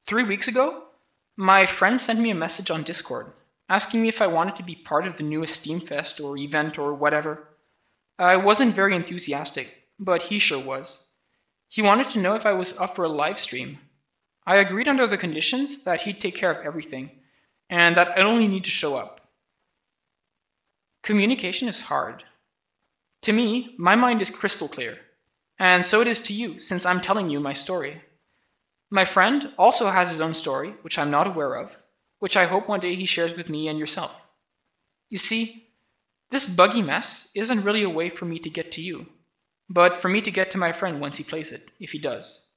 3 weeks ago, my friend sent me a message on Discord asking me if I wanted to be part of the newest Steam Fest or event or whatever. I wasn't very enthusiastic, but he sure was. He wanted to know if I was up for a live stream. I agreed under the conditions that he'd take care of everything, and that I'd only need to show up. Communication is hard. To me, my mind is crystal clear, and so it is to you since I'm telling you my story. My friend also has his own story, which I'm not aware of, which I hope one day he shares with me and yourself. You see, this buggy mess isn't really a way for me to get to you, but for me to get to my friend once he plays it, if he does.